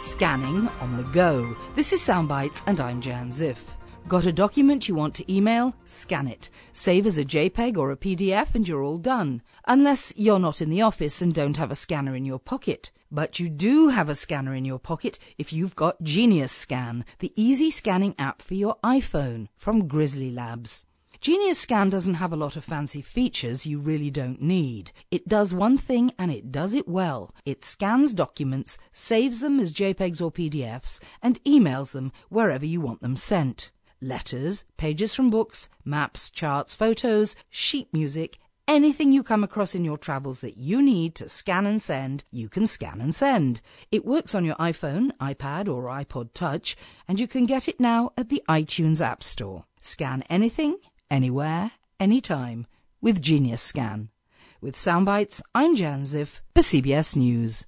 Scanning on the go. This is Soundbites and I'm Jan Ziff. Got a document you want to email? Scan it. Save as a JPEG or a PDF and you're all done. Unless you're not in the office and don't have a scanner in your pocket. But you do have a scanner in your pocket if you've got Genius Scan, the easy scanning app for your iPhone from Grizzly Labs. Genius Scan doesn't have a lot of fancy features you really don't need. It does one thing and it does it well. It scans documents, saves them as JPEGs or PDFs, and emails them wherever you want them sent. Letters, pages from books, maps, charts, photos, sheet music, anything you come across in your travels that you need to scan and send, you can scan and send. It works on your iPhone, iPad or iPod Touch, and you can get it now at the iTunes App Store. Scan anything, anywhere, anytime with Genius Scan. With Soundbites, I'm Jan Ziff for CBS News.